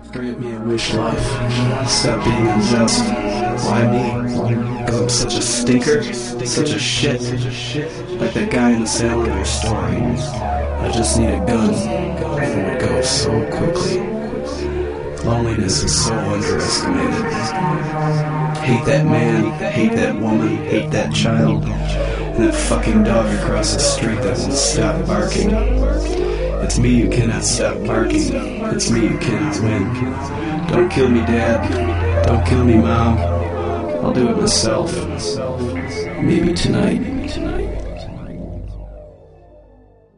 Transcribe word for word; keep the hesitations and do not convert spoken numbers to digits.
Grant me a wish, life. Stop being unjust. Why me? Because I'm such a stinker, such a shit. Like that guy in the Salvador story. I just need a gun, and it would go so quickly. Loneliness is so underestimated. Hate that man, hate that woman, hate that child, and that fucking dog across the street that won't stop barking. It's me who cannot stop barking. It's me who cannot win. Don't kill me, Dad. Don't kill me, Mom. I'll do it myself. Maybe tonight.